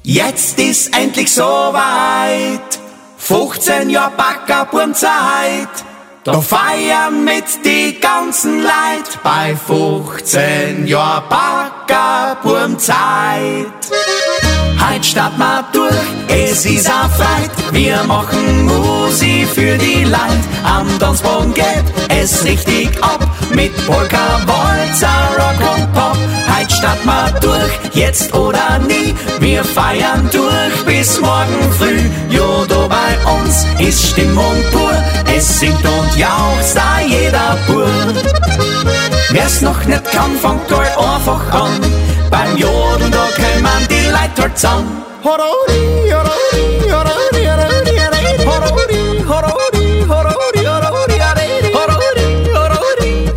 Jetzt ist endlich soweit, 15 Jahre Backerburmzeit. Da feiern mit die ganzen Leid bei 15 Jahr Backerburmzeit. Heut starten wir durch, es ist a Freit. Wir machen Musik für die Leid. Am Tanzboden geht es richtig ab mit Polka, Walzer, Rock und Pop. Heut starten wir durch, jetzt oder nie. Wir feiern durch bis morgen früh. Jo, da bei uns ist Stimmung pur. Es singt und jauchzt da jeder Bur. Wer's noch nicht kann, fangt halt einfach an. Beim Jodeln, da kommen die Leute halt zusammen. Horori, horori, horori, horori, horori, horori, horori, horori, horori, horori,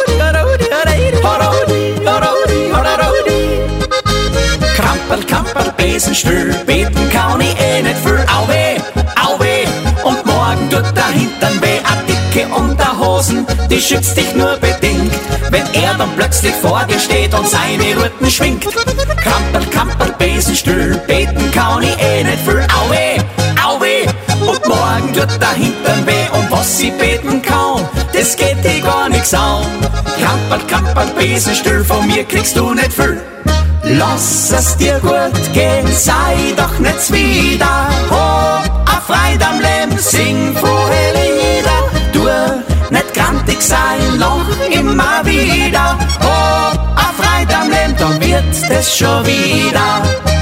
horori, horori, horori. Krampel, Kamperl, Besenstuhl, beten kann ich eh nicht viel. Au weh, au weh. Und morgen tut der Hintern weh. A dicke Unterhosen, die schützt dich nur bedingt. Wenn er dann plötzlich vor dir steht und seine Ruten schwingt. Krampel, Kamperl, Besenstuhl, beten kann ich eh nicht viel. Au weh, au weh. Und morgen tut der Hintern weh. Und was sie beten kann, das geht dir gar nix an. Krampel, Kamperl, Besenstuhl, von mir kriegst du nicht viel. Lass es dir gut gehen, sei doch nicht zwider. Hopp, a Freude am Leben, sing frohe Lieder. Du nicht grantig sein, lach immer wieder. Hopp, a Freude am Leben, dann wird es schon wieder.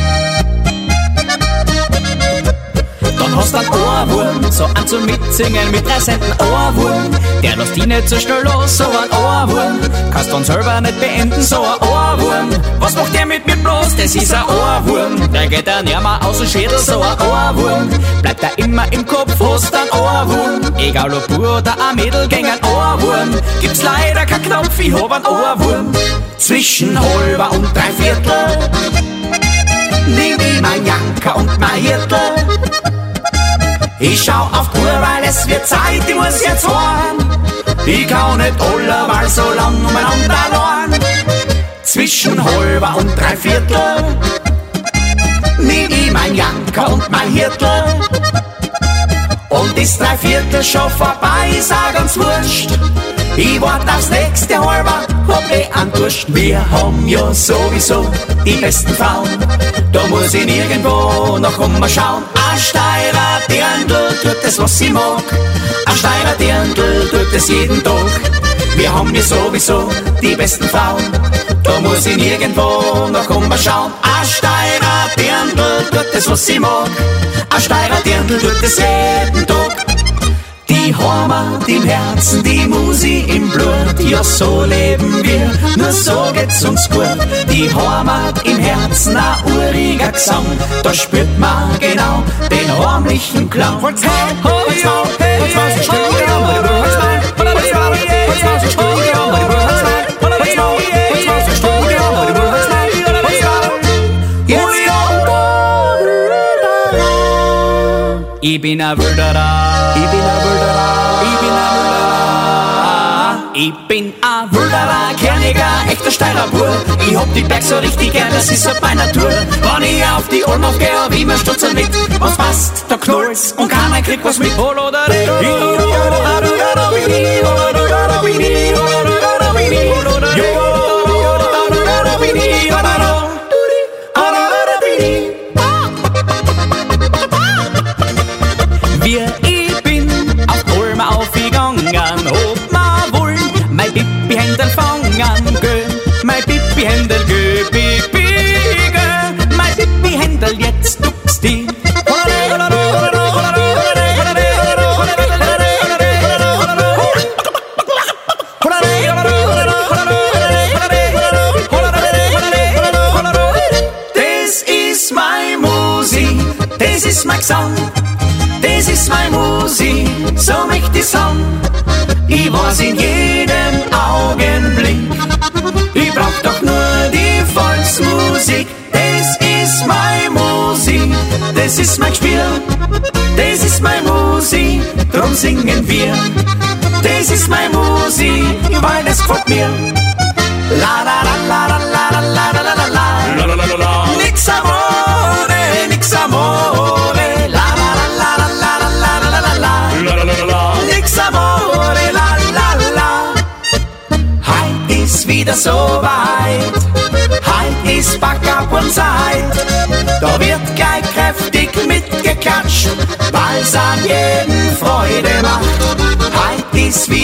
Dann hast du einen Ohrwurm, so an zum Mitsingen mit 3 Centen Ohrwurm. Der lässt dich nicht so schnell los, so ein Ohrwurm. Kannst dann selber nicht beenden, so ein Ohrwurm. Was macht der mit mir bloß? Das ist ein Ohrwurm. Der geht dann nimmer aus dem Schädel, so ein Ohrwurm. Bleibt er immer im Kopf, hast ein Ohrwurm. Egal ob Bur oder ein Mädel, gäng ein Ohrwurm. Gibt's leider kein Knopf, ich hab ein Ohrwurm. Zwischen halber und 3/4 nehm ich mein Janker und mein Hirtel. Ich schau auf die Uhr, weil es wird Zeit, ich muss jetzt fahren. Ich kann nicht allerweil so lang umeinander lauern. Zwischen halber und 3/4 nehm ich mein Janker und mein Hirtel. Und ist 3/4 schon vorbei, sag uns wurscht. Ich wart aufs nächste halber, hab eh an Durst. Wir haben ja sowieso die besten Frauen. Da muss ich nirgendwo noch schauen. Ein Steirer Dirndl tut das, was sie mag. Ein Steirer Dirndl tut es jeden Tag. Wir haben ja sowieso die besten Frauen. Da muss ich nirgendwo noch schauen. Ein Steirer Dirndl tut das, was sie mag. Ein Steirer Dirndl tut es jeden Tag. Die Heimat im Herzen, die Musik im Blut, ja so leben wir, nur so geht's uns gut. Die Heimat im Herzen, ein uriger Gesang, da spürt man genau den heimlichen Klang. Holz, Holz, ich bin a Wilderer, ich bin a Wilderer, ich bin a Wilderer. Ich bin a Wilderer, kerniger, echter Steirer Bur. Ich hab die Berg so richtig gern, das ist halt meine Natur. Wenn ich auf die Alm aufgeh, hab ich mir Stutzel mit. Was passt, da knallt's und keiner kriegt was mit. Ich bin auf Olma aufgegangen, ob ma wohl mein Pipi-Händel fangen, gö, mein Pipi-Händel, gö, Pipi, gö, mein Pipi-Händel, jetzt duckst die. Das ist meine Musik, das ist mein Gesang. Das ist meine Musik, so möchte ich sagen. Ich weiß in jedem Augenblick, ich brauch doch nur die Volksmusik. Das ist meine Musik, das ist mein Spiel, das ist meine Musik, drum singen wir. Das ist meine Musik, weil es gefällt mir. La la la la la la la la la la la la la la la. Nix am Ohne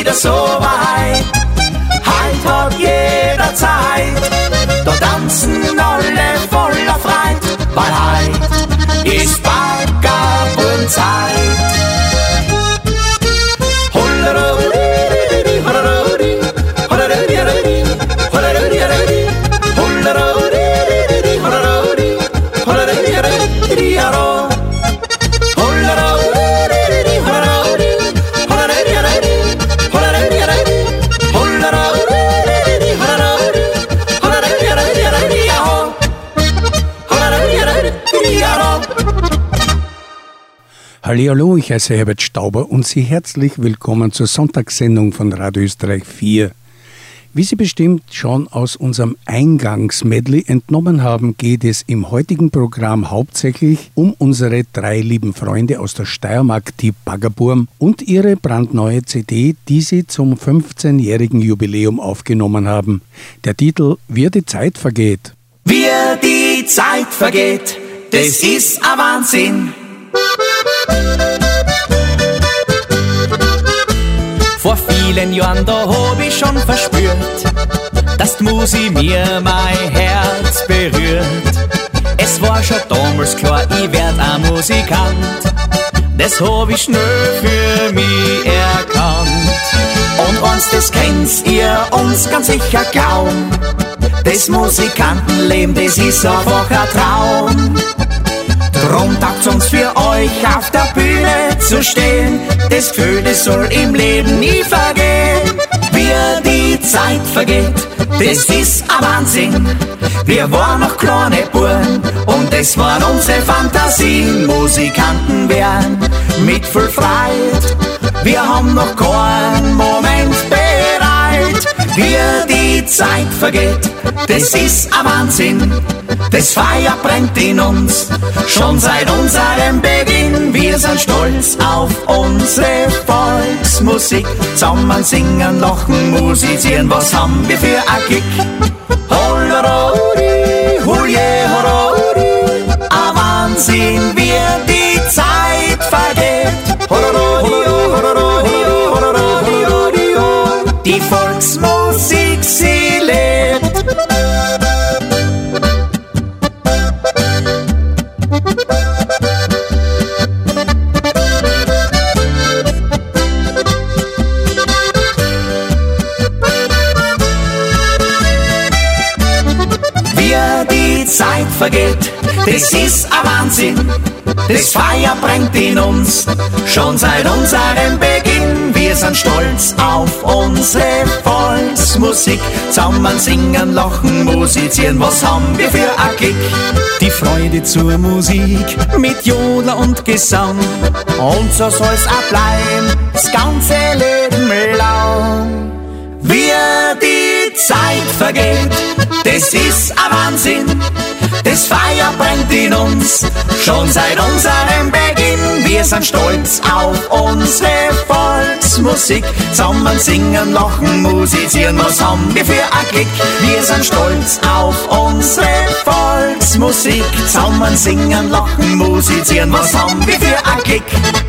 wieder so weit. Heut hat jeder Zeit, da tanzen alle voller Freude, weil heut ist Baggerburnzeit. Hallihallo, ich heiße Herbert Stauber und Sie herzlich willkommen zur Sonntagssendung von Radio Österreich 4. Wie Sie bestimmt schon aus unserem Eingangsmedley entnommen haben, geht es im heutigen Programm hauptsächlich um unsere 3 lieben Freunde aus der Steiermark, die Baggerburm, und ihre brandneue CD, die sie zum 15-jährigen Jubiläum aufgenommen haben. Der Titel »Wie die Zeit vergeht«. Wie die Zeit vergeht, das ist ein Wahnsinn. Vor vielen Jahren, da hab ich schon verspürt, dass die Musik mir mein Herz berührt. Es war schon damals klar, ich werd ein Musikant. Das hab ich schnell für mich erkannt. Und eins, das kennt ihr uns ganz sicher kaum. Das Musikantenleben, das ist einfach ein Traum. Drum taugt uns für euch auf der Bühne zu stehen. Das Gefühl, das soll im Leben nie vergehen. Wie die Zeit vergeht, das ist ein Wahnsinn. Wir waren noch kleine Buben und das waren unsere Fantasien. Musikanten werden mit viel Freude. Wir haben noch keinen Moment bereit. Wie die Zeit vergeht, das ist ein Wahnsinn. Das Feuer brennt in uns, schon seit unserem Beginn. Wir sind stolz auf unsere Volksmusik. Zusammen singen, lachen, musizieren, was haben wir für ein Kick? Hollerori, hulje, horori, ein Wahnsinn, wie die Zeit vergeht. Hollerori, hollerori, hollerori, die Volksmusik, sie lebt. Zeit vergeht, das ist ein Wahnsinn. Das Feuer brennt in uns, schon seit unserem Beginn. Wir sind stolz auf unsere Volksmusik. Zusammen singen, lachen, musizieren, was haben wir für ein Kick? Die Freude zur Musik mit Jodler und Gesang. Und so soll's auch bleiben, das ganze Leben lang. Wie die Zeit vergeht, das ist ein Wahnsinn. Das Feuer brennt in uns, schon seit unserem Beginn. Wir sind stolz auf unsere Volksmusik. Zusammen singen, lachen, musizieren, was haben wir für ein Kick? Wir sind stolz auf unsere Volksmusik. Zusammen singen, lachen, musizieren, was haben wir für ein Kick?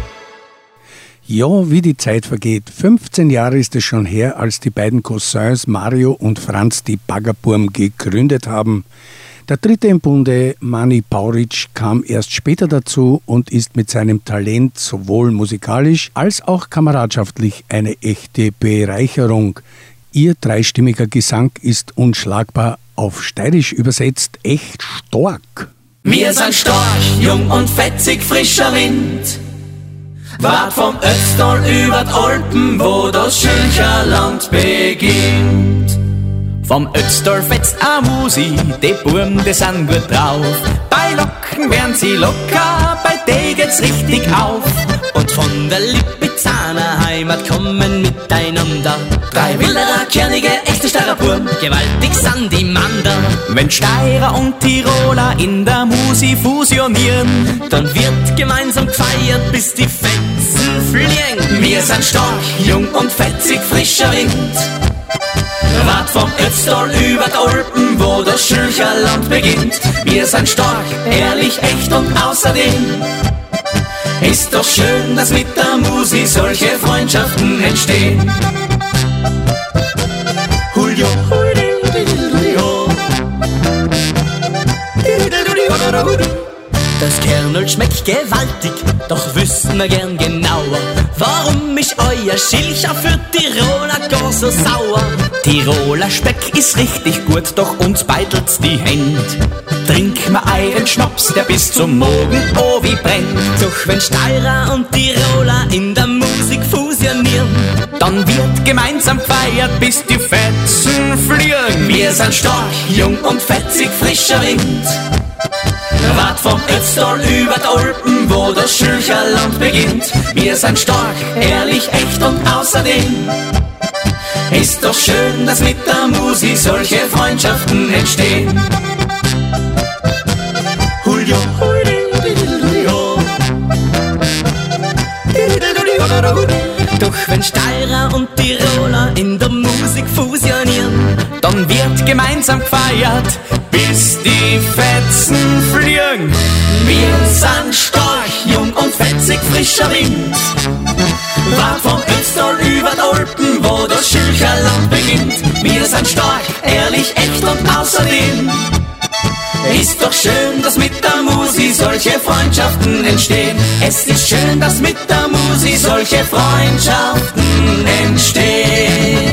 Ja, wie die Zeit vergeht. 15 Jahre ist es schon her, als die beiden Cousins Mario und Franz die Baggerburm gegründet haben. Der dritte im Bunde, Mani Pauric, kam erst später dazu und ist mit seinem Talent sowohl musikalisch als auch kameradschaftlich eine echte Bereicherung. Ihr dreistimmiger Gesang ist unschlagbar, auf Steirisch übersetzt echt stark. Wir sind stark, jung und fetzig, frischer Wind. Wart vom Ötztal über die Alpen, wo das Schilcherland beginnt. Vom Ötztal fetzt a Musi, die Burm, die sind gut drauf. Bei Locken werden sie locker, bei denen geht's richtig auf. Und von der Lipizzaner Heimat kommen miteinander 3 wilderer, kernige, echte Steirer Burm, gewaltig sind die Mander. Wenn Steirer und Tiroler in der Musi fusionieren, dann wird gemeinsam gefeiert, bis die Fetzen fliegen. Wir sind stark, jung und fetzig, frischer Wind. Wart vom Ötztal über die Alpen, wo das Schilcherland beginnt. Wir sind stark, ehrlich, echt und außerdem ist doch schön, dass mit der Musi solche Freundschaften entstehen. Kernöl schmeckt gewaltig, doch wüssten wir gern genauer, warum ist euer Schilcher für Tiroler gar so sauer? Tiroler Speck ist richtig gut, doch uns beitelt's die Händ. Trink mal euren Schnaps, der bis zum Morgen wie brennt. Doch wenn Steirer und Tiroler in der Musik fusionieren, dann wird gemeinsam gefeiert, bis die Fetzen fliegen. Wir sind stark, jung und fetzig, frischer Wind. Wart vom Ötztal über die Alpen, wo das Schilcherland beginnt. Wir sind stark, ehrlich, echt und außerdem ist doch schön, dass mit der Musik solche Freundschaften entstehen. Julio, doch wenn Steirer und Tiroler in der Musik fusionieren, dann wird gemeinsam gefeiert, bis die Fetzen fliegen. Wir sind stark, jung und fetzig, frischer Wind. Wart vom Ötztal über die Alpen, wo das Schilcherland beginnt. Wir sind stark, ehrlich, echt und außerdem ist doch schön, dass mit der Musik solche Freundschaften entstehen. Es ist schön, dass mit der Musik solche Freundschaften entstehen.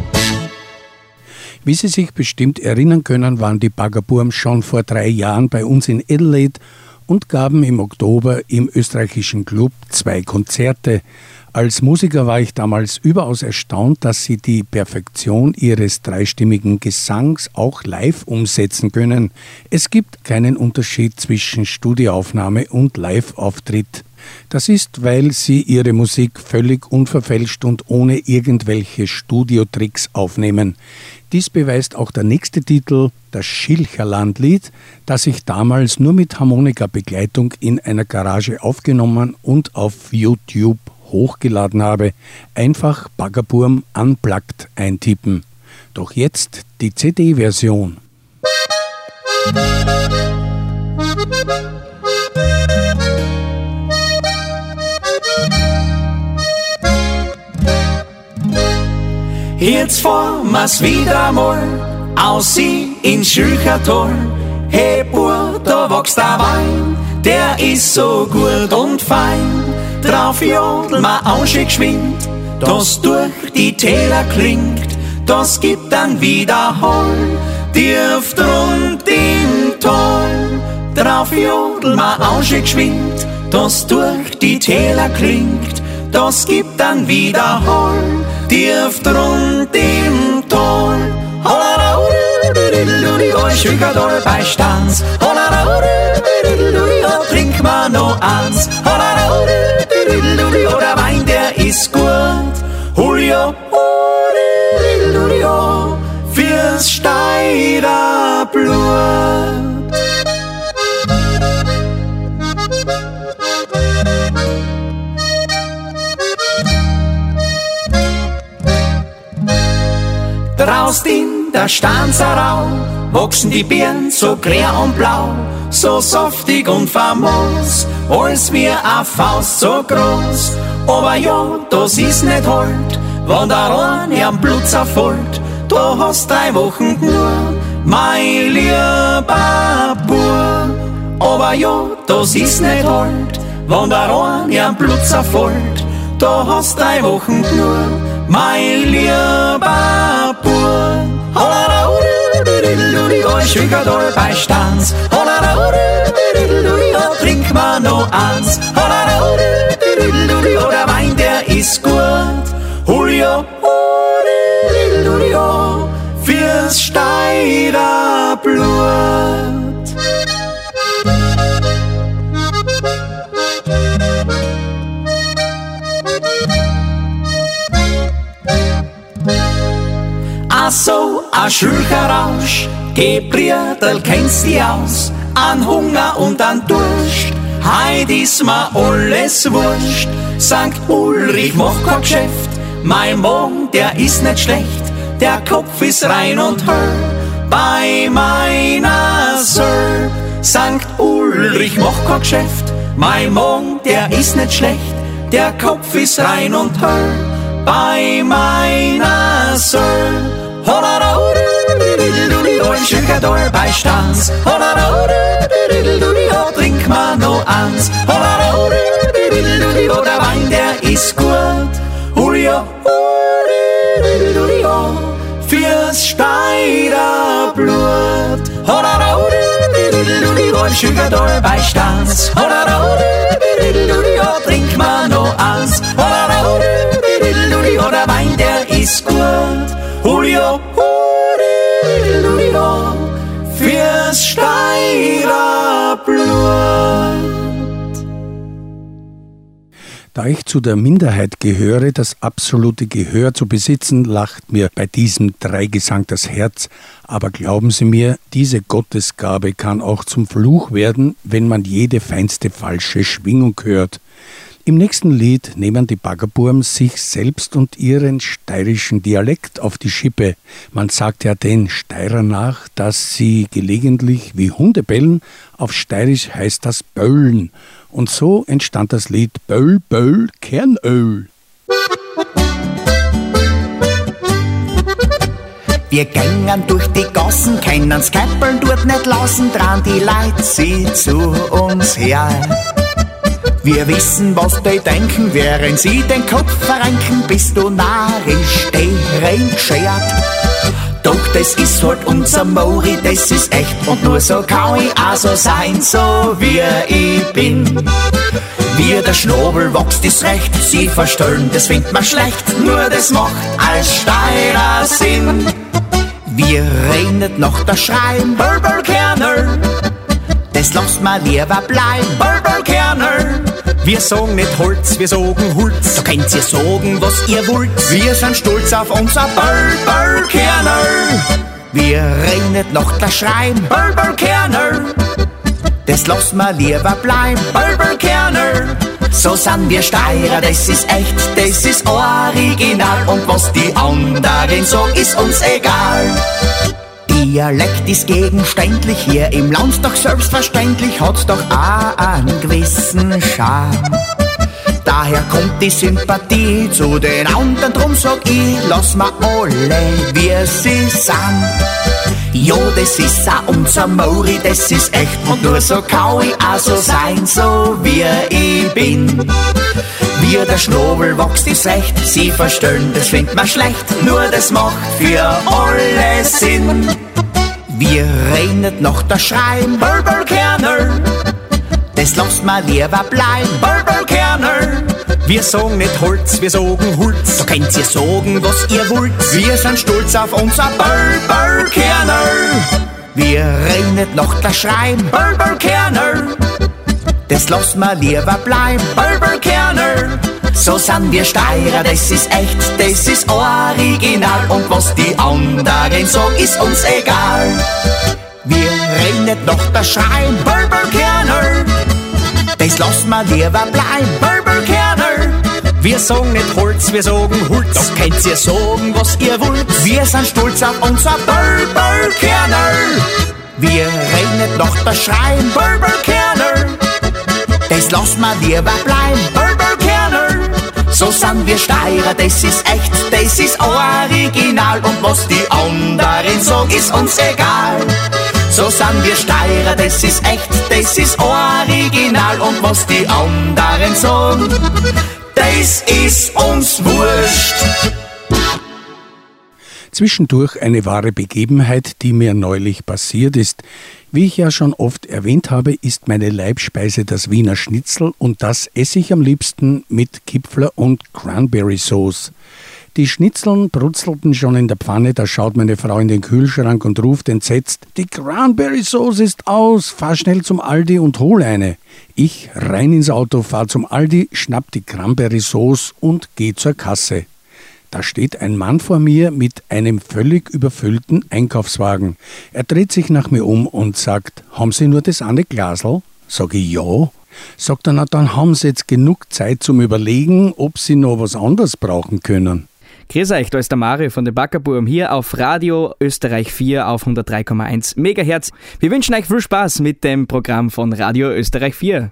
Wie Sie sich bestimmt erinnern können, waren die Baggerburm schon vor 3 Jahren bei uns in Adelaide und gaben im Oktober im österreichischen Club 2 Konzerte. Als Musiker war ich damals überaus erstaunt, dass sie die Perfektion ihres dreistimmigen Gesangs auch live umsetzen können. Es gibt keinen Unterschied zwischen Studioaufnahme und Live-Auftritt. Das ist, weil sie ihre Musik völlig unverfälscht und ohne irgendwelche Studiotricks aufnehmen. Dies beweist auch der nächste Titel, das Schilcherlandlied, das ich damals nur mit Harmonika-Begleitung in einer Garage aufgenommen und auf YouTube hochgeladen habe. Einfach Baggerburm Unplugged eintippen. Doch jetzt die CD-Version. Jetzt fahren wir's wieder mal aus ins Schilchertal. Hey Bub, da wächst der Wein, der ist so gut und fein. Drauf jodeln wir auch schon geschwind, das durch die Täler klingt. Das gibt dann wieder Hall, tief rund im Tal. Drauf jodeln wir auch schon geschwind, das durch die Täler klingt. Das gibt dann wieder Hall, tief rund im Tal. Schilchertal bei Stanz, trink ma noch eins. Der Wein, der ist gut. Julio, fürs Steirer Blut. Draußen in der Stanzerau wachsen die Birnen so grün und blau, so saftig und famos, als wie a Faust so groß. Aber ja, das ist nicht halt, wenn der eine am Blutzer fällt, da hast 3 Wochen nur, mein lieber Bub. Aber ja, das ist nicht halt, wenn der eine am Blutzer fällt, da hast 3 Wochen nur, mein lieber Bub. Schilchertal bei Stanz, trink ma noch eins. Der Wein, der ist gut. Julio, fürs Steirer Blut. Ach so, a Schilcherrausch, Gebriertel kennst die aus, an Hunger und an Durst, heut ist mir alles wurscht. St. Ulrich macht kein Geschäft, mein Magen, der ist nicht schlecht, der Kopf ist rein und hell, bei meiner Söll. St. Ulrich macht kein Geschäft, mein Magen, der ist nicht schlecht, der Kopf ist rein und hell, bei meiner Söll. Schilchertal bei Stanz, trink ma noch eins. Der Wein, der ist gut. Fürs Steirer Blut. Schüger doll bei Stanz. Trink mal noch eins. Der Wein, der ist gut. Fürs Steirer Blut. Da ich zu der Minderheit gehöre, das absolute Gehör zu besitzen, lacht mir bei diesem Dreigesang das Herz. Aber glauben Sie mir, diese Gottesgabe kann auch zum Fluch werden, wenn man jede feinste falsche Schwingung hört. Im nächsten Lied nehmen die Baggerburms sich selbst und ihren steirischen Dialekt auf die Schippe. Man sagt ja den Steirer nach, dass sie gelegentlich wie Hunde bellen. Auf Steirisch heißt das Böllen. Und so entstand das Lied Böll, Böll, Kernöl. Wir gängen durch die Gassen, kennen's Käppeln dort nicht lassen, dran die Leute sie zu uns her. Wir wissen, was die denken, während sie den Kopf verrenken, bist du narrisch, deren geschert. Doch das ist halt unser Mori, das ist echt und nur so kann ich auch so sein, so wie ich bin. Wie der Schnabel wächst, ist recht, sie verstellen, das findet man schlecht, nur das macht als Steirer Sinn. Wir reden nicht nach der Schreien, Böllkerner, das lasst mal lieber bleiben, Böllkerner. Wir sagen nicht Holz, wir sagen Holz. Da könnt ihr sagen, was ihr wollt. Wir sind stolz auf unser Böllkerner. Wir reden nicht nach der Schreien, Böllkerner. Das lassen wir lieber bleiben, Böllkerner. So sind wir Steirer, das ist echt, das ist original. Und was die anderen sagen, ist uns egal. Dialekt ist gegenständlich, hier im Land doch selbstverständlich, hat's doch auch einen gewissen Charme. Daher kommt die Sympathie zu den anderen, drum sag ich, lass ma alle, wie sie sind. Ja, das ist auch unser Mori, das ist echt, und nur so kann ich auch so sein, so wie ich bin. Wie der Schnabel wächst, ist recht, sie verstellen, das findet man schlecht, nur das macht für alle Sinn. Wir reden nicht nach der Schreien, Böllkerner, das lasst mal lieber bleiben, Böllkerner. Wir sagen nicht Holz, wir sagen Holz. Da könnt ihr sagen, was ihr wollt. Wir sind stolz auf unser Böllkerner. Wir reden nicht nach der Schreien, Böllkerner, das lassen wir lieber bleiben, Böllkerner. So sind wir Steirer, das ist echt, das ist original. Und was die anderen sagen, ist uns egal. Wir reden nicht nach der Schreien, Böllkerner, das lassen wir lieber bleiben, Böllkerner. Wir sagen nicht Holz, wir sagen Holz. Da könnt ihr sagen, was ihr wollt. Wir sind stolz auf unser Böllkerner. Wir reden nicht nach der Schreien, Böllkerner, das lassen wir lieber bleiben, Böllkerner. So sind wir Steirer, das ist echt, das ist original. Und was die anderen sagen, ist uns egal. So sind wir Steirer, das ist echt, das ist original. Und was die anderen sagen, das ist uns wurscht. Zwischendurch eine wahre Begebenheit, die mir neulich passiert ist. Wie ich ja schon oft erwähnt habe, ist meine Leibspeise das Wiener Schnitzel und das esse ich am liebsten mit Kipfler und Cranberry Sauce. Die Schnitzeln brutzelten schon in der Pfanne, da schaut meine Frau in den Kühlschrank und ruft entsetzt: Die Cranberry Sauce ist aus, fahr schnell zum Aldi und hol eine. Ich rein ins Auto, fahr zum Aldi, schnapp die Cranberry Sauce und geh zur Kasse. Da steht ein Mann vor mir mit einem völlig überfüllten Einkaufswagen. Er dreht sich nach mir um und sagt: Haben Sie nur das eine Glasl? Sag ich: Ja. Sagt er: Na, dann haben Sie jetzt genug Zeit zum Überlegen, ob Sie noch was anderes brauchen können. Grüß euch, da ist der Mario von den Baggerburm hier auf Radio Österreich 4 auf 103,1 MHz. Wir wünschen euch viel Spaß mit dem Programm von Radio Österreich 4.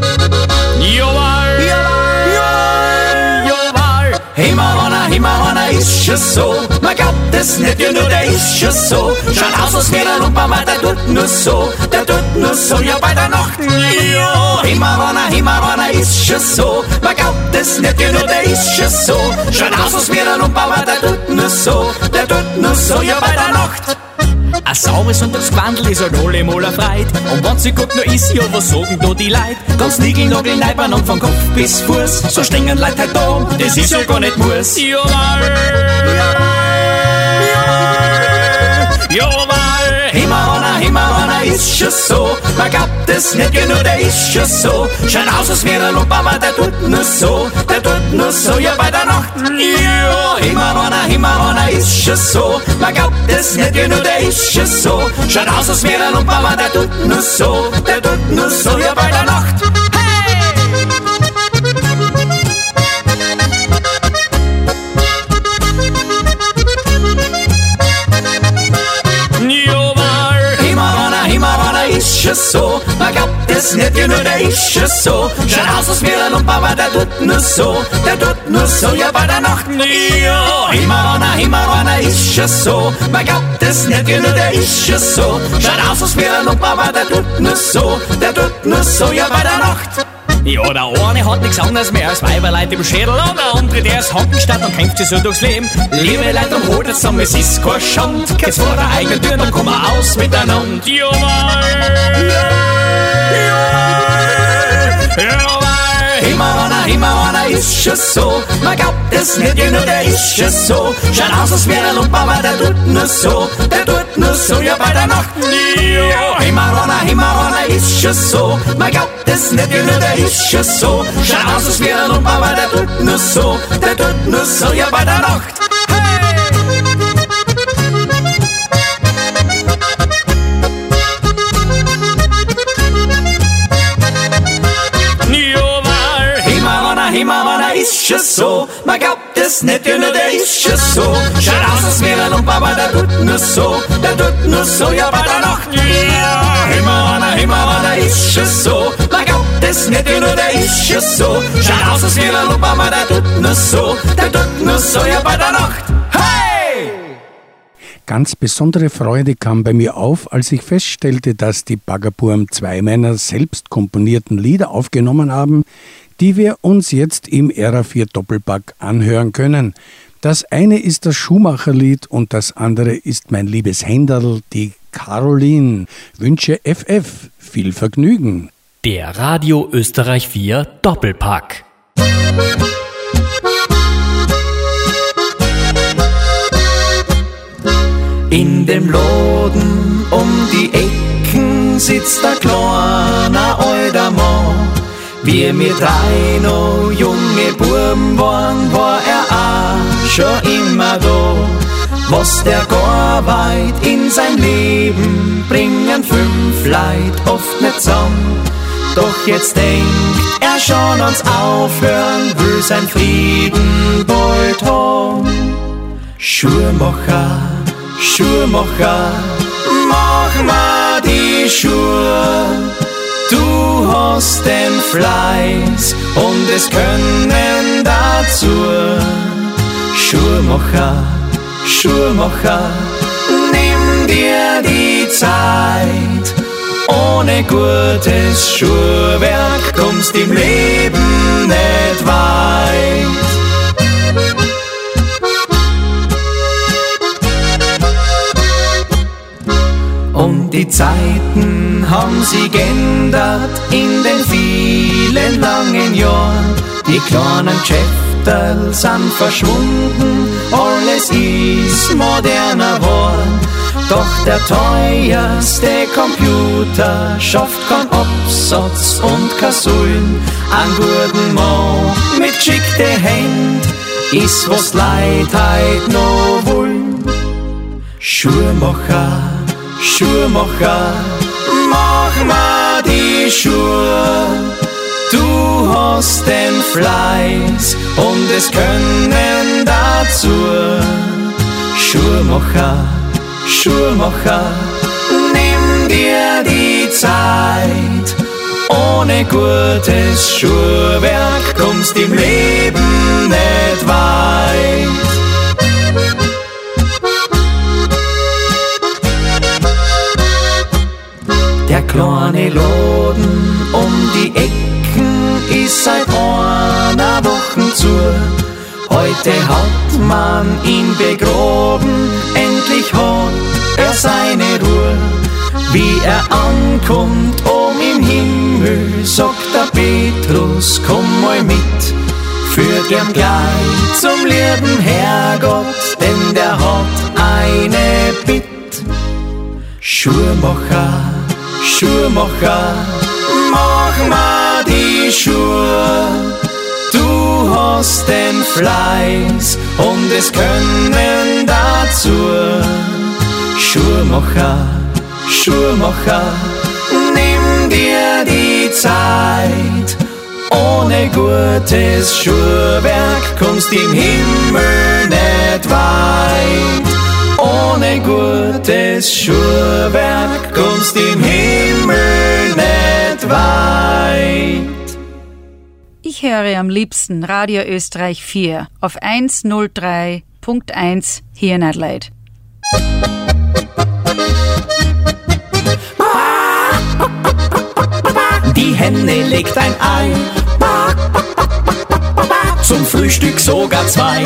Himmerhorner ist schon so. Man glaubt es nicht, ja nur der ist schon so. Schaut aus, als wäre ein Lumpen, aber der tut nur so. Der tut nur so, ja bei der Nacht. Ja, Himmerwanner ist schon so. Man glaubt es nicht, ja nur der ist schon so. Schaut aus, als wäre ein Lumpen, aber der tut nur so. Der tut nur so, ja bei der Nacht. Ein sauberes und das Gewandel ist halt allemal erfreut. Und wenn sie gut noch ist, ja, was sagen da die Leute? Ganz Nigelnagel neibern und von Kopf bis Fuß. So stehen Leute halt da, das ist ja gar nicht muss. Jawohl, Himmerwanner ist schon so. Man glaubt es nicht, ja nur der ist schon so. Schaut aus, als wäre ein Lumpen, aber der tut nur so. Der tut nur so, ja bei der Nacht. Ja, Himmerwanner ist schon so. Man glaubt es nicht, ja nur der ist schon so. Schaut aus, als wäre ein Lumpen, aber der tut nur so. Der tut nur so, ja bei der Nacht. Ist schon so, man glaubt es nicht, ja nur der ist schon so. Schaut aus, als wäre ein Lumpen, aber der tut nur so. Der tut nur so, ja bei der Nacht. Ja, Himmerwanner ist schon so. Man glaubt es nicht, ja nur der ist schon so. Schaut aus, als wäre ein Lumpen, aber der tut nur so. Der tut nur so, ja bei der Nacht. Ja, der eine hat nichts anderes mehr als Weiberleid im Schädel und der andere, der ist Hockenstadt und kämpft sich so durchs Leben. Liebe Leute, und holt es zusammen, es ist kein Schand. Geht's vor der eigenen Tür, dann kommen wir aus miteinander. Himmerwanner ist schon so. Man glaubt es nicht, ja nur der ist schon so. Schaut aus, als wäre ein Lumpen, aber der tut nur so. Der tut nur so, ja bei der Nacht. Ja, Himmerwanner ist schon so. Man glaubt es nicht, ja nur der ist schon so. Schaut aus, als wäre ein Lumpen, aber der tut nur so. Der tut nur so, ja bei der Nacht. Himmerwanner ist schon so. Man glaubt es nicht, ja nur der ist schon so. Schaut aus, als wäre ein Lumpen, aber der tut nur so. Der tut nur so, ja bei der Nacht. Ja, Himmerwanner ist schon so. Man glaubt es nicht, ja nur der ist schon so. Schaut aus, als wäre ein Lumpen, aber der tut nur so. Der tut nur so, ja bei der Nacht. Hey! Ganz besondere Freude kam bei mir auf, als ich feststellte, dass die Baggerburm 2 meiner selbst komponierten Lieder aufgenommen haben, die wir uns jetzt im RA4 Doppelpack anhören können. Das eine ist das Schuhmacherlied und das andere ist mein liebes Händel, die Caroline. Wünsche FF viel Vergnügen. Der Radio Österreich 4 Doppelpack. In dem Laden um die Ecken sitzt ein kleiner alter Mann. Wie wir drei noch junge Buben waren, war er auch schon immer da. Was der gearbeitet in sein Leben, bringen 5 Leute oft nicht zusammen. Doch jetzt denkt er schon ans Aufhören, will sein Frieden bald haben. Schuhmacher, Schuhmacher, mach mal die Schuhe. Du hast den Fleiß und es können dazu. Schuhmacher, Schuhmacher, nimm dir die Zeit. Ohne gutes Schuhwerk kommst im Leben nicht weit. Und die Zeiten haben sie geändert in den vielen langen Jahren. Die kleinen Geschäfte sind verschwunden, alles ist moderner geworden. Doch der teuerste Computer schafft keinen Absatz und kein Sullen. Ein guten Mann mit geschickte Händ ist, was Leute heut noch wollen. Schuhmacher, Schuhmacher, mach mal die Schuhe. Du hast den Fleiß und es können dazu. Schuhmacher, Schuhmacher, nimm dir die Zeit. Ohne gutes Schuhwerk kommst im Leben nicht weit. kleine Laden um die Ecken ist seit einer Woche zu. Heute hat man ihn begraben, endlich hat er seine Ruhe. Wie er ankommt oben im Himmel, sagt der Petrus, komm mal mit. Führt ihm gleich zum lieben Herrgott, denn der hat eine Bitt. Schuhmacher, Schuhmacher, mach mal die Schuhe. Du hast den Fleiß und es können dazu. Schuhmacher, Schuhmacher, nimm dir die Zeit. Ohne gutes Schuhwerk kommst im Himmel nicht weit. Ohne gutes Schuhwerk kommst im Himmel nicht weit. Ich höre am liebsten Radio Österreich 4 auf 103.1 hier in Adelaide. Die Henne legt ein Ei, zum Frühstück sogar 2.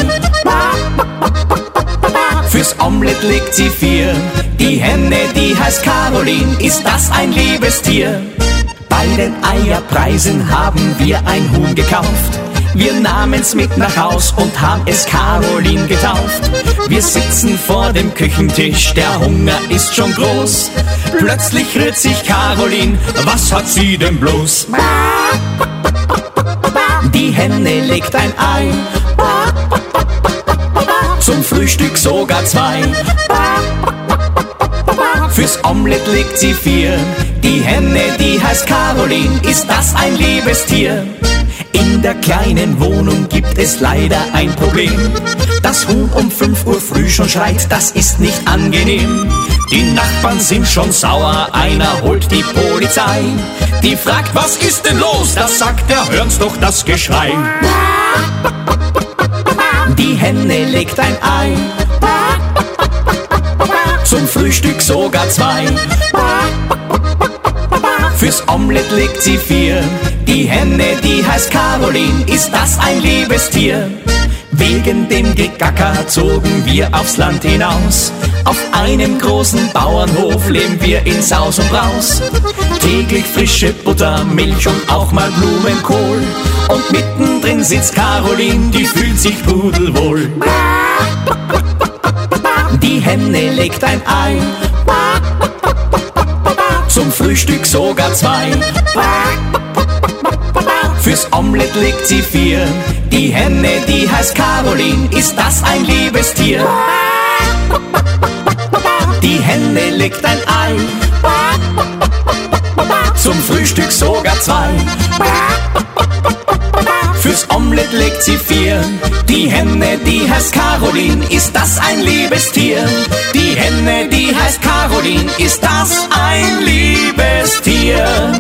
Fürs Omelett legt sie 4. Die Henne, die heißt Caroline, ist das ein liebes Tier? Bei den Eierpreisen haben wir ein Huhn gekauft. Wir nahmen's mit nach Haus und haben es Caroline getauft. Wir sitzen vor dem Küchentisch, der Hunger ist schon groß. Plötzlich rührt sich Caroline, was hat sie denn bloß? Die Henne legt ein Ei, zum Frühstück sogar 2. Fürs Omelett legt sie 4. Die Henne, die heißt Caroline, ist das ein liebes Tier? In der kleinen Wohnung gibt es leider ein Problem. Das Huhn um 5 Uhr früh schon schreit, das ist nicht angenehm. Die Nachbarn sind schon sauer, einer holt die Polizei. Die fragt, was ist denn los? Da sagt er, hören's doch das Geschrei. Die Henne legt ein Ei, zum Frühstück sogar 2. Fürs Omelett legt sie 4. Die Henne, die heißt Caroline, ist das ein liebes Tier? Wegen dem Gegacker zogen wir aufs Land hinaus. Auf einem großen Bauernhof leben wir in Saus und Braus. Täglich frische Butter, Milch und auch mal Blumenkohl. Und mittendrin sitzt Caroline, die fühlt sich pudelwohl. Die Henne legt ein Ei, zum Frühstück sogar 2. Fürs Omelett legt sie 4. Die Henne, die heißt Caroline, ist das ein liebes Tier? Die Henne legt ein Ei, zum Frühstück sogar 2. Fürs Omelett legt sie 4. Die Henne, die heißt Caroline, ist das ein liebes Tier? Die Henne, die heißt Caroline, ist das ein liebes Tier?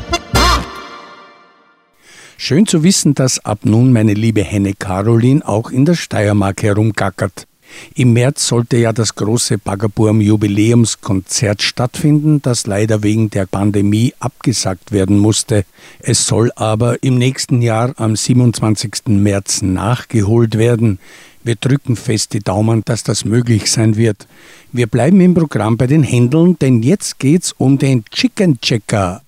Schön zu wissen, dass ab nun meine liebe Henne Caroline auch in der Steiermark herumgackert. Im März sollte ja das große Baggerburm-Jubiläumskonzert stattfinden, das leider wegen der Pandemie abgesagt werden musste. Es soll aber im nächsten Jahr am 27. März nachgeholt werden. Wir drücken fest die Daumen, dass das möglich sein wird. Wir bleiben im Programm bei den Händeln, denn jetzt geht's um den Chicken Checker.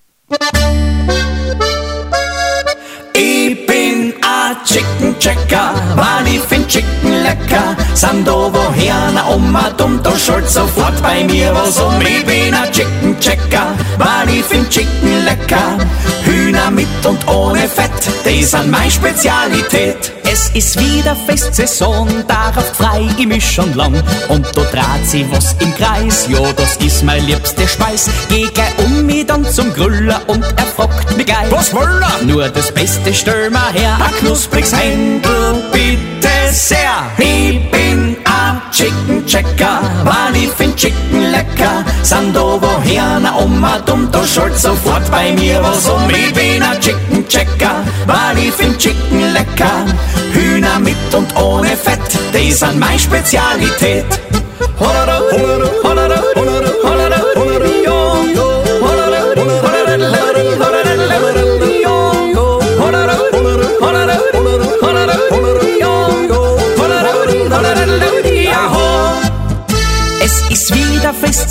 Ich bin a Chicken Checker, weil ich find Chicken lecker. Sind da woher, na Oma dumm, da schallt sofort bei mir was um. Ich bin a Chicken Checker, weil ich find Chicken lecker. Hühner mit und ohne Fett, die sind meine Spezialität. Es ist wieder Festsaison, darauf frei ich mich schon lang. Und da dreht sich was im Kreis, ja, das ist meine liebste Speis. Geh gleich um mich dann zum Grüller und er fragt mich gleich: Was will er? Nur das Beste stell mir her, a knuspriges Händel, bitte sehr. Ich bin a Chicken Checker, weil ich find Chicken lecker. Sind da woher, na Oma dumm, da schallt sofort bei mir was um. Ich bin a Chicken Checker, weil ich find Chicken lecker. Hühner mit und ohne Fett, die sind meine Spezialität. Holada, holada, holada, holada, holada, holada,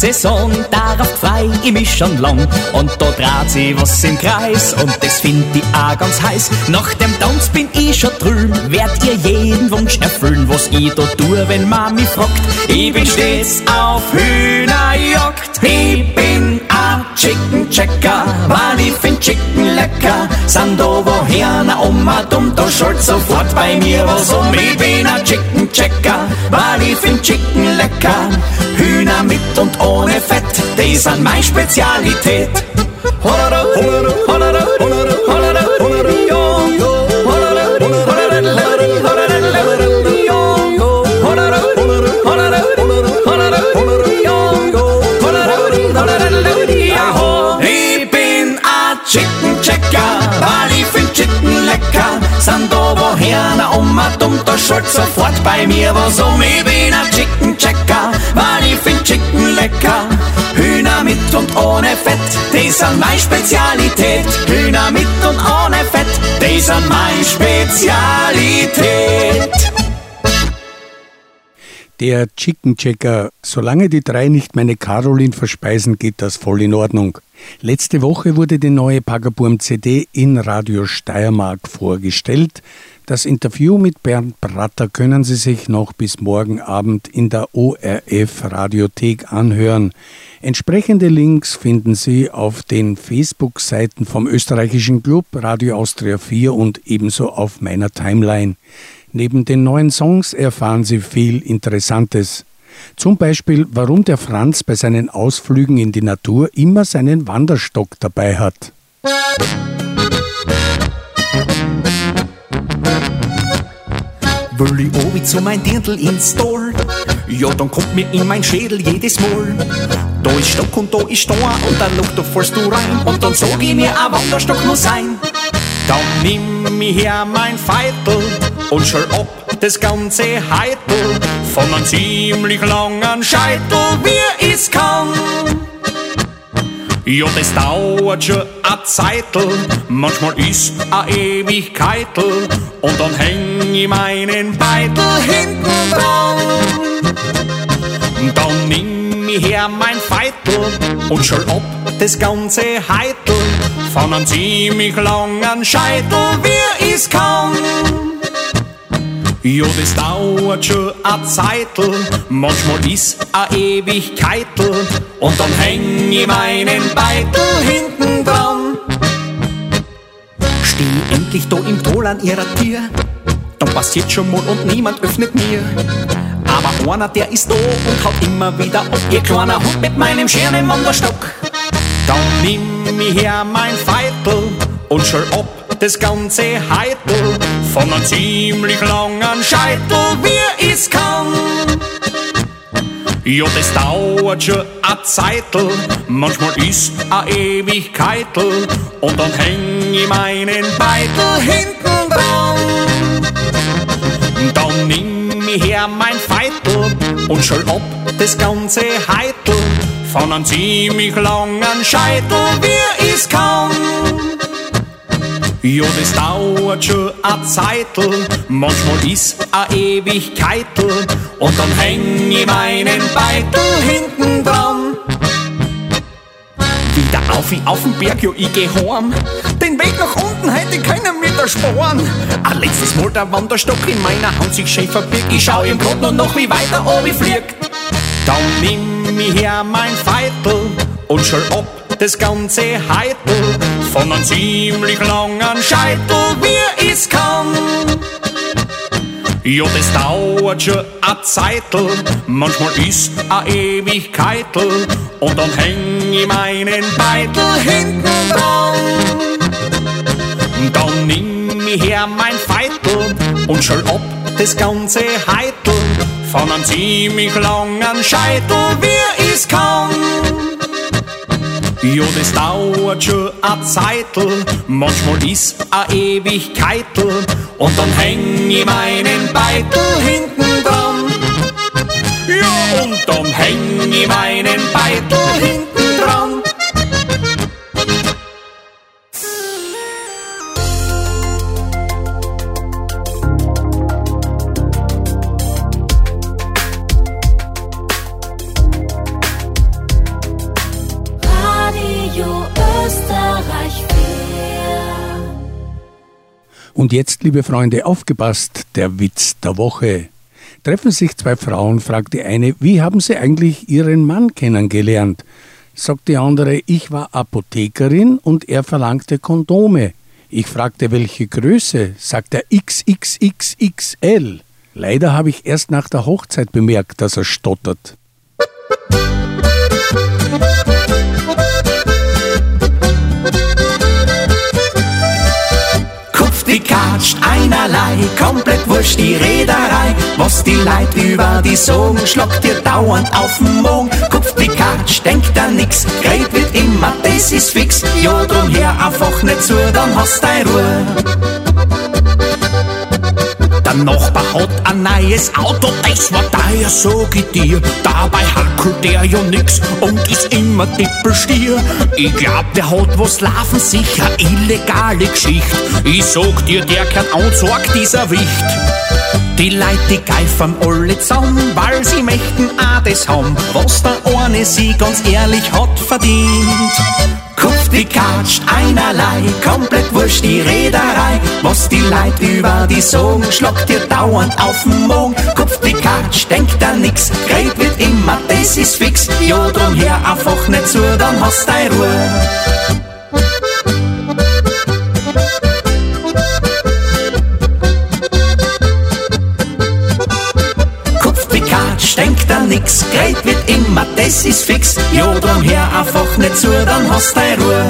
Saison, darauf frei ich mich schon lang. Und da dreht sich was im Kreis und das find ich auch ganz heiß. Nach dem Tanz bin ich schon drüben, werd ihr jeden Wunsch erfüllen, was ich da tue, wenn Mami fragt. Ich bin stets auf Hühnerjagd, ich bin ein Chicken Checker, weil ich find Chicken lecker. Sind da woher na Oma dumm, da schalt sofort bei mir was um. Ich bin ein Chicken Checker, weil ich find Chicken lecker. Hühner mit und ohne Fett, die sind meine Spezialität. Ich bin ein Chicken Checker, weil ich find Chicken lecker. Sind da woher na Oma dumm, da schalt sofort bei mir was um. Ich bin ein Chicken Checker, weil ich find Chicken lecker. Hühner mit und ohne Fett, die sind meine Spezialität. Hühner mit und ohne Fett, die sind meine Spezialität. Der Chicken Checker, solange die drei nicht meine Caroline verspeisen, geht das voll in Ordnung. Letzte Woche wurde die neue Baggerburm-CD in Radio Steiermark vorgestellt. Das Interview mit Bernd Bratter können Sie sich noch bis morgen Abend in der ORF-Radiothek anhören. Entsprechende Links finden Sie auf den Facebook-Seiten vom österreichischen Club Radio Austria 4 und ebenso auf meiner Timeline. Neben den neuen Songs erfahren Sie viel Interessantes. Zum Beispiel, warum der Franz bei seinen Ausflügen in die Natur immer seinen Wanderstock dabei hat. Will ich obi zu mein Dirndl ins Stall? Ja, dann kommt mir in mein Schädel jedes Mal. Da ist Stock und da ist Stor und dann Luft, da fährst du rein. Und dann sag ich mir, ein Wanderstock muss sein. Dann nimm ich her mein Feitel und schall ab das ganze Heitel von einem ziemlich langen Scheitel, wie ich's kann. Ja, das dauert schon a Zeitl, manchmal ist a Ewigkeitel, und dann häng ich meinen Beitel hinten dran. Dann nimm ich her mein Feitel und schall ab das ganze Heitel von einem ziemlich langen Scheitel, wie ich's kann. Ja, das dauert schon a Zeitl, manchmal ist a Ewigkeitel, und dann häng ich meinen Beitel hinten dran. Steh endlich da im Tal an ihrer Tür, dann passiert schon mal und niemand öffnet mir. Aber einer, der ist da und haut immer wieder ab, ihr kleiner Hund mit meinem schönen Wanderstock. Dann nimm ich her mein Feitel und schall ab das ganze Heitel von einem ziemlich langen Scheitel, wie ich's kann. Ja, das dauert schon a Zeitl, manchmal ist a Ewigkeitel, und dann häng ich meinen Beitel hinten dran. Dann nimm ich her mein Feitel und schall ab das ganze Heitel von einem ziemlich langen Scheitel, wie ich's kann. Ja, das dauert schon a Zeitl, manchmal ist a Ewigkeitel, und dann häng ich meinen Beitel hinten dran. Wieder auf den Berg, ja, ich geh heim. Den Weg nach unten hätte keiner mit ersparen. Ein letztes Mal der Wanderstock in meiner Hand sich schön verbirgt. Ich schau im Grund nur noch, wie weiter obi fliegt. Dann nimm ich her mein Feitel und schall ab das ganze Heitel von einem ziemlich langen Scheitel, wie ich's kann. Ja, das dauert schon a Zeitl, manchmal ist a Ewigkeitel, und dann häng ich meinen Beitel hinten dran. Dann nimm ich her mein Feitel und schall ab das ganze Heitel von einem ziemlich langen Scheitel, wie ich's kann. Ja, das dauert schon a Zeitl, manchmal ist a Ewigkeitel, und dann häng ich meinen Beitel hinten dran. Ja, und dann häng ich meinen Beitel hinten dran. Und jetzt, liebe Freunde, aufgepasst, der Witz der Woche. Treffen sich zwei Frauen, fragt die eine, wie haben sie eigentlich ihren Mann kennengelernt? Sagt die andere, ich war Apothekerin und er verlangte Kondome. Ich fragte, welche Größe? Sagt er XXXXL. Leider habe ich erst nach der Hochzeit bemerkt, dass er stottert. Die katscht einerlei, komplett wurscht die Reederei. Was die Leute über die sagen, schlagt dir dauernd auf den Magen. Kupft die katscht, denkt an nix, Geld wird immer, das ist fix. Ja, drum her einfach nicht zu, dann hast deine Ruhe. Der Nachbar hat ein neues Auto, das war teuer, sag ich dir. Dabei hackelt der ja nix und ist immer dippelstier. Ich glaub, der hat was laufen, sicher illegale Geschichte. Ich sag dir, der kann anzeigen, dieser Wicht. Die Leute, die geifern alle zusammen, weil sie möchten auch das haben, was der eine sie ganz ehrlich hat verdient. Kupft die katscht einerlei, komplett wurscht die Reederei. Was die Leute über die sagen, schlagt dir dauernd auf den Magen. Kupft die katscht, denkt an nix, Geld wird immer, das ist fix. Ja, drum her einfach nicht zu, dann hast deine Ruhe. Denkt an nix, Geld wird immer, das ist fix. Ja, drum her einfach nicht zu, dann hast deine Ruhe.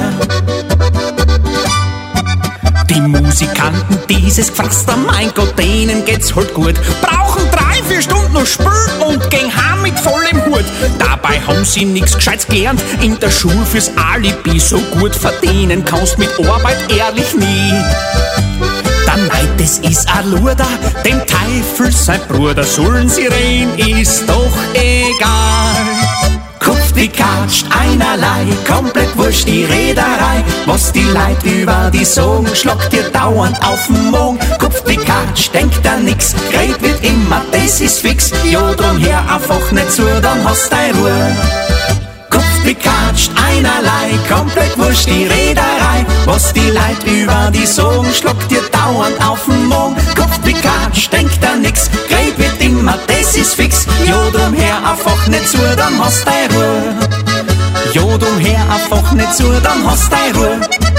Die Musikanten dieses Pflaster, mein Gott, denen geht's halt gut. Brauchen 3-4 Stunden noch Spiel und gehen heim mit vollem Hut. Dabei haben sie nix Gescheites gelernt, in der Schule fürs Alibi. So gut verdienen kannst mit Arbeit ehrlich nie. Der Neid, das ist ein Luder, dem Teufel sein Bruder. Sollen sie reden, ist doch egal. Kupft die katscht einerlei, komplett wurscht die Reederei. Was die Leute über die sagen, schlagt dir dauernd auf den Magen. Kupft die katscht, denkt an nix, Geld wird immer, das ist fix. Ja, drum her einfach nicht zu, dann hast deine Ruhe. Die katscht einerlei, komplett wurscht die Reederei. Was die Leute über die sagen, schlagt dir dauernd auf den Magen. Kopf die katscht, denkt an nix, Geld wird immer, das ist fix. Ja, drum her einfach nicht zu, dann hast deine Ruhe. Ja, drum her einfach nicht zu, dann hast deine Ruhe.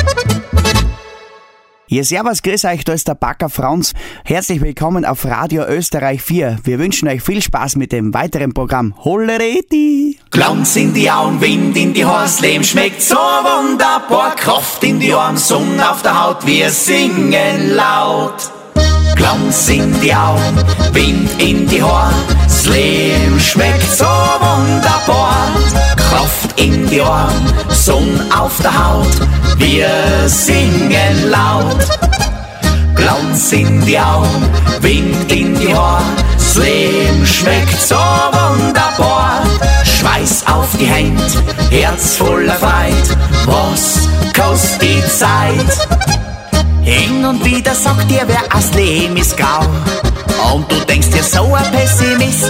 Ja, servus, grüß euch, da ist der Backer Franz. Herzlich willkommen auf Radio Österreich 4. Wir wünschen euch viel Spaß mit dem weiteren Programm. Hollereti! Glanz in die Augen, Wind in die Haare, das Leben schmeckt so wunderbar. Kraft in die Arme, Sonne auf der Haut, wir singen laut. Glanz in die Augen, Wind in die Haare, das Leben schmeckt so wunderbar. Kraft in die Arme, Sonne auf der Haut, wir singen laut. Glanz in die Augen, Wind in die Haare, das Leben schmeckt so wunderbar. Schweiß auf die Hände, Herz voller Freude, was kostet die Zeit? Hin und wieder sagt dir, wer das Leben ist grau. Und du denkst dir, so ein Pessimist.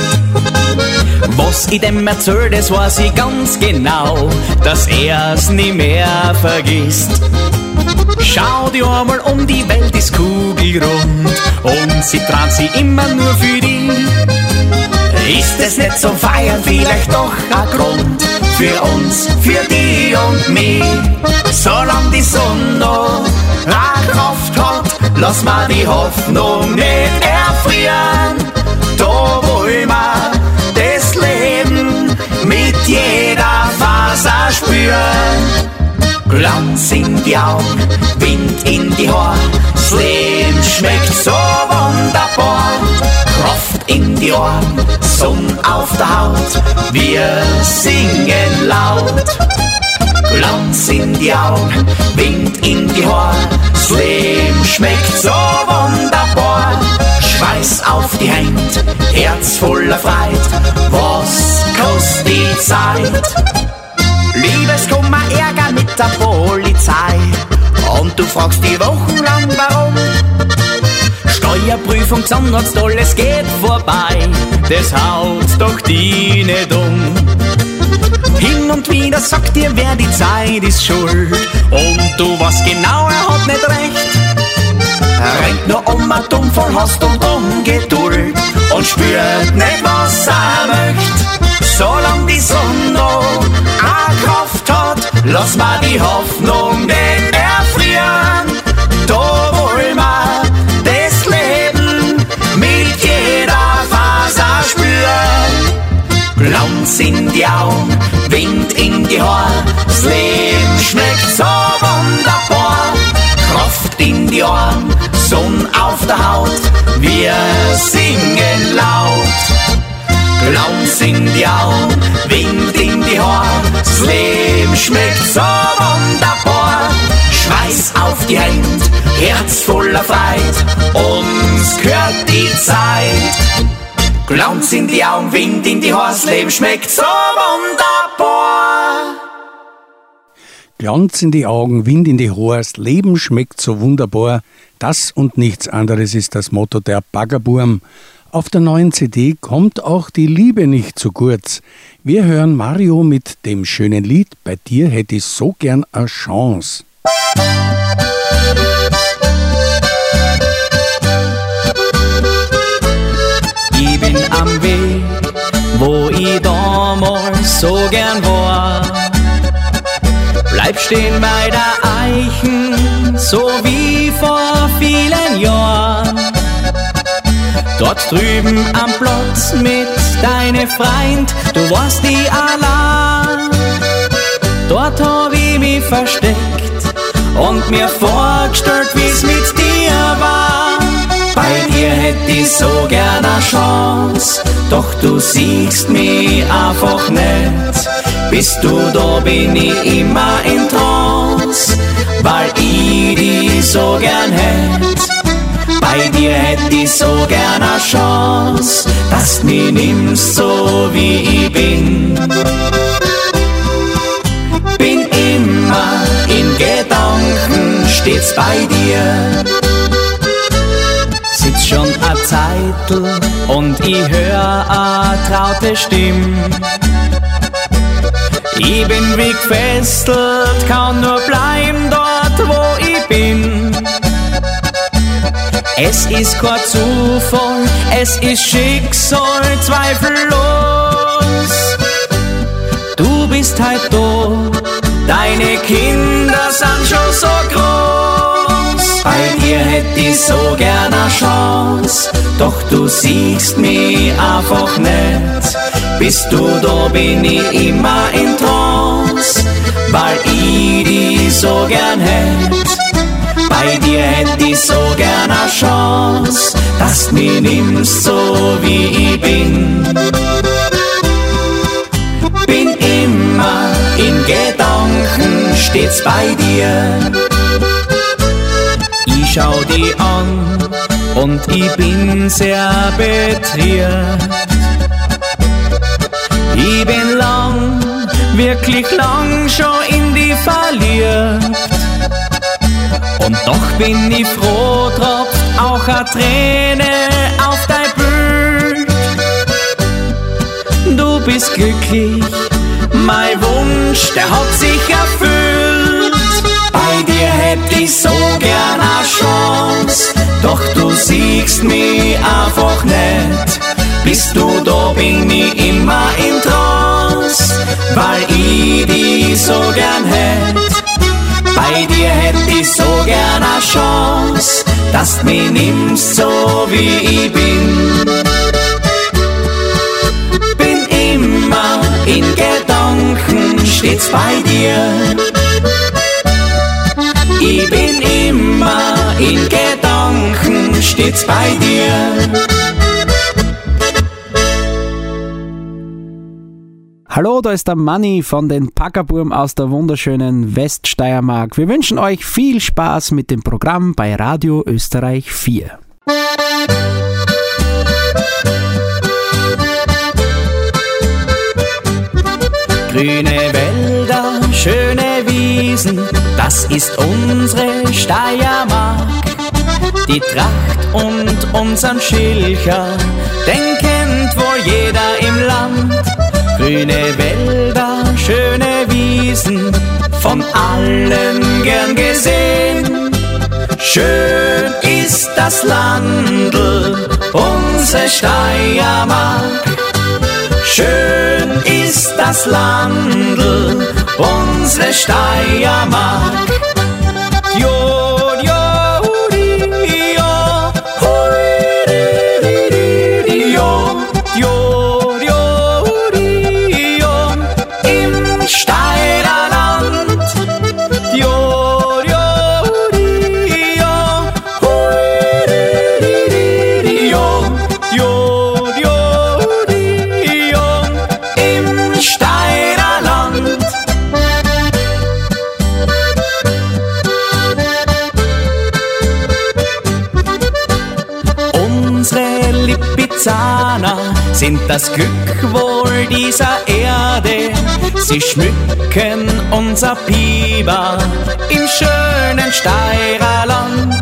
Was ich dem erzähl, das weiß ich ganz genau, dass er's nie mehr vergisst. Schau dir einmal um, die Welt ist kugelrund und sie dreht sich immer nur für dich. Ist es nicht zum Feiern vielleicht doch ein Grund für uns, für dich und mich? Solange die Sonne noch eine Kraft hat, lass mal die Hoffnung nicht erfrieren. Da wollen wir das Leben mit jeder Faser spüren. Glanz in die Augen, Wind in die Haare, das Leben schmeckt so wunderbar. Kraft in die Ohren, Sonne auf der Haut, wir singen laut. Glanz in die Augen, Wind in die Haare, das Leben schmeckt so wunderbar. Schweiß auf die Hände, Herz voller Freude, was kostet die Zeit? Liebeskummer, Ärger mit der Polizei und du fragst die wochenlang warum. Steuerprüfung, Zahnarzt, alles geht vorbei, das haut doch die nicht um. Hin und wieder sagt dir, wer die Zeit ist schuld und du weißt genau, er hat nicht recht. Rennt hast und Ungeduld und spürt nicht, was er möcht. Solang die Sonne noch eine Kraft hat, lass mal die Hoffnung nicht erfrieren. Da wollen wir das Leben mit jeder Faser spüren. Glanz in die Augen, Wind in die Haare, das Leben schmeckt so wunderbar. Kraft in die Ohren, Sonne auf der Haut, wir singen laut. Glanz in die Augen, Wind in die Haare, das Leben schmeckt so wunderbar. Schweiß auf die Hände, Herz voller Freude, uns gehört die Zeit. Glanz in die Augen, Wind in die Haare, das Leben schmeckt so wunderbar. Glanz in die Augen, Wind in die Haare, das Leben schmeckt so wunderbar. Das und nichts anderes ist das Motto der Baggerburm. Auf der neuen CD kommt auch die Liebe nicht zu kurz. Wir hören Mario mit dem schönen Lied Bei dir hätte ich so gern eine Chance. Ich bin am Weg, wo ich damals so gern war. Bleib stehen bei der Eichen, so wie vor vielen Jahren. Dort drüben am Platz mit deinem Freund, du warst nie allein. Dort hab ich mich versteckt und mir vorgestellt, wie's mit dir war. Bei dir hätt ich so gern eine Chance, doch du siehst mich einfach nicht. Bist du da, bin ich immer in Trance, weil ich dich so gern hätt. Bei dir hätt ich so gern eine Chance, dass du mich nimmst so wie ich bin. Bin immer in Gedanken stets bei dir. Sitz schon a Zeitl und ich hör a traute Stimme. Ich bin wie gefesselt, kann nur bleiben dort, wo ich bin. Es ist kein Zufall, es ist Schicksal, zweifellos. Du bist halt da, deine Kinder sind schon so groß. Bei dir hätt ich so gern eine Chance, doch du siehst mich einfach nicht. Bist du da, bin ich immer in Trance, weil ich dich so gern hätt. Bei dir hätt ich so gern eine Chance, dass du mich nimmst so wie ich bin. Bin immer in Gedanken stets bei dir. Ich schau dich an und ich bin sehr betrübt. Ich bin lang, wirklich lang schon in die verliebt. Und doch bin ich froh, tropft auch a Träne auf dein Bild. Du bist glücklich, mein Wunsch, der hat sich erfüllt. Bei dir hätt ich so gern a Chance, doch du siehst mich einfach nicht. Bist du da, bin ich immer in Trance, weil ich dich so gern hätt. Bei dir hätt ich so gern eine Chance, dass du mich nimmst so wie ich bin. Bin immer in Gedanken stets bei dir. Ich bin immer in Gedanken stets bei dir. Hallo, da ist der Manni von den Baggerburm aus der wunderschönen Weststeiermark. Wir wünschen euch viel Spaß mit dem Programm bei Radio Österreich 4. Grüne Wälder, schöne Wiesen, das ist unsere Steiermark. Die Tracht und unseren Schilcher, den kennt wohl jeder im Land. Grüne Wälder, schöne Wiesen, von allen gern gesehen. Schön ist das Landl, unsere Steiermark. Schön ist das Landl, unsere Steiermark. Jo, jo, di, jo, hui, di, jo, jo, jo, di, jo, im Steirerland. Jo, jo, di, jo, hui, di, jo, jo, jo, di, jo, im Steirerland. Unsere Lipizzaner sind das Glück wohl dieser Erde. Sie schmücken unser Biber im schönen Steirerland.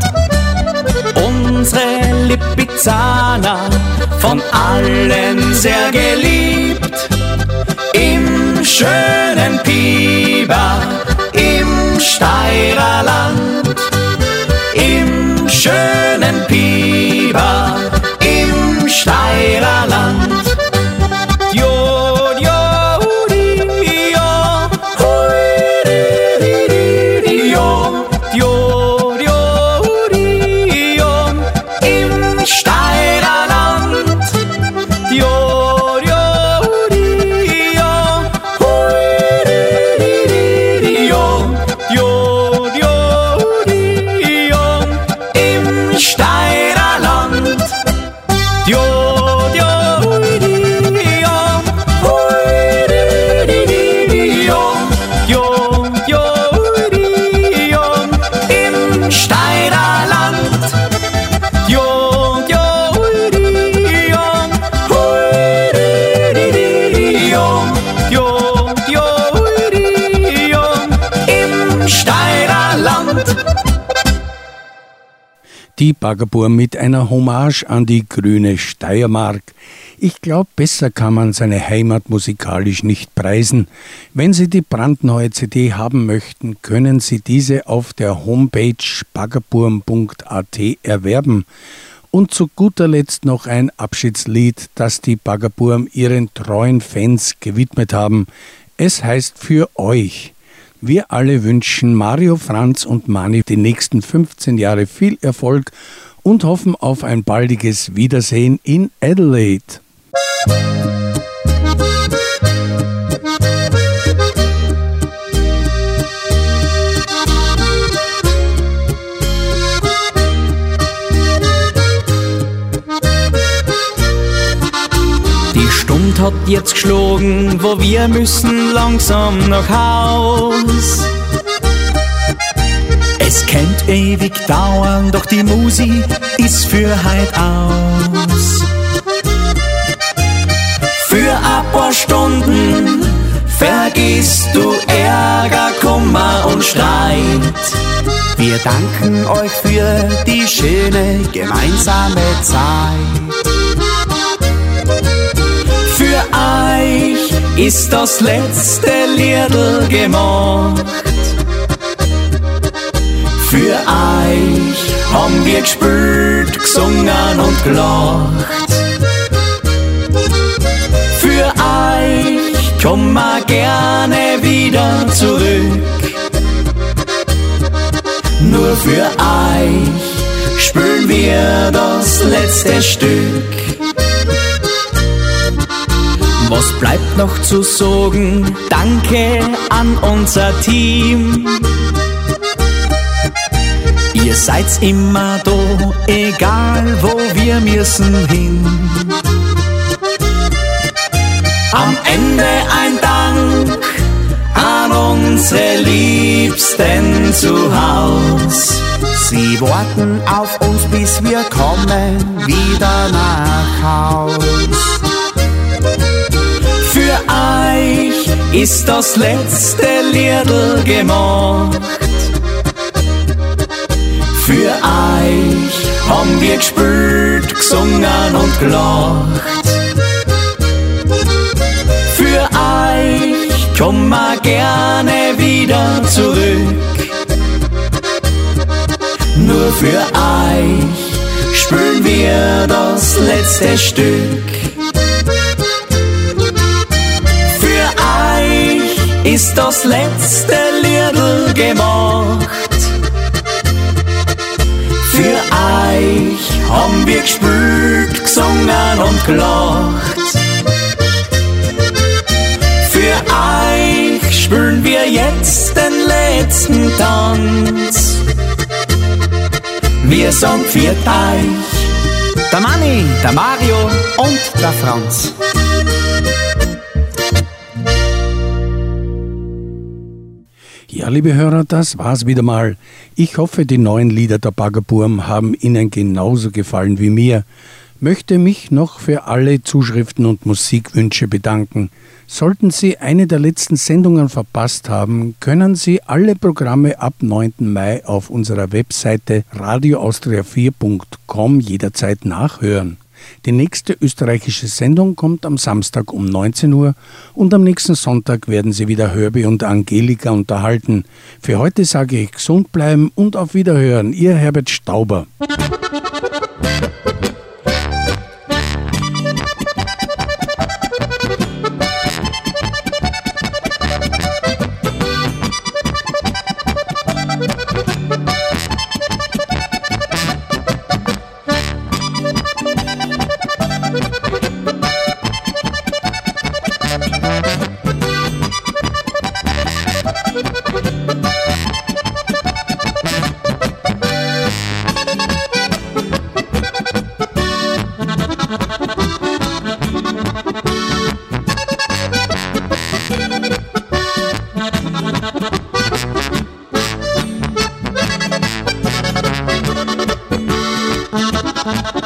Unsere Lipizzaner, von allen sehr geliebt, im schönen Biber, im Steirerland. Im schönen Biber, im Steirerland. Jo, jo, di, jo, hui, di, jo, jo, jo, di, jo, im Steirerland. Jo, jo, di, jo, hui, di, jo, jo, jo, di, jo, im Steirerland. Jo, jo, di, jo, hui, di, jo, jo, jo, di, jo, im Steirerland. Jo, jo, di, jo, hui, di, jo, jo, jo, di, jo, im Steirerland. Die Baggerburm mit einer Hommage an die grüne Steiermark. Ich glaube, besser kann man seine Heimat musikalisch nicht preisen. Wenn Sie die brandneue CD haben möchten, können Sie diese auf der Homepage baggerburm.at erwerben. Und zu guter Letzt noch ein Abschiedslied, das die Baggerburm ihren treuen Fans gewidmet haben. Es heißt Für euch. Wir alle wünschen Mario, Franz und Mani die nächsten 15 Jahre viel Erfolg und hoffen auf ein baldiges Wiedersehen in Adelaide. Die Stund hat jetzt geschlagen, wo wir müssen langsam nach Haus. Es kennt ewig dauern, doch die Musik ist für heut aus. Für ein paar Stunden vergisst du Ärger, Kummer und Streit. Wir danken euch für die schöne gemeinsame Zeit. Für euch ist das letzte Liedl gemacht. Für euch haben wir gespielt, gesungen und gelacht. Für euch kommen wir gerne wieder zurück. Nur für euch spielen wir das letzte Stück. Was bleibt noch zu sagen? Danke an unser Team. Ihr seid immer da, egal wo wir müssen hin. Am Ende ein Dank an unsere Liebsten zu Haus. Sie warten auf uns, bis wir kommen wieder nach Haus. Für euch ist das letzte Liedl gemacht. Für euch haben wir gespielt, gesungen und gelacht. Für euch kommen wir gerne wieder zurück. Nur für euch euch spielen wir das letzte Stück. Für euch ist das letzte Liedl gemacht. Für euch haben wir gespielt, gesungen und gelacht. Für euch spielen wir jetzt den letzten Tanz. Wir sagen für euch, Der Manni, der Mario und der Franz. Ja, liebe Hörer, das war's wieder mal. Ich hoffe, die neuen Lieder der Baggerburm haben Ihnen genauso gefallen wie mir. Möchte mich noch für alle Zuschriften und Musikwünsche bedanken. Sollten Sie eine der letzten Sendungen verpasst haben, können Sie alle Programme ab 9. Mai auf unserer Webseite radioaustria4.com jederzeit nachhören. Die nächste österreichische Sendung kommt am Samstag um 19 Uhr und am nächsten Sonntag werden Sie wieder Herbie und Angelika unterhalten. Für heute sage ich gesund bleiben und auf Wiederhören. Ihr Herbert Stauber. Thank you.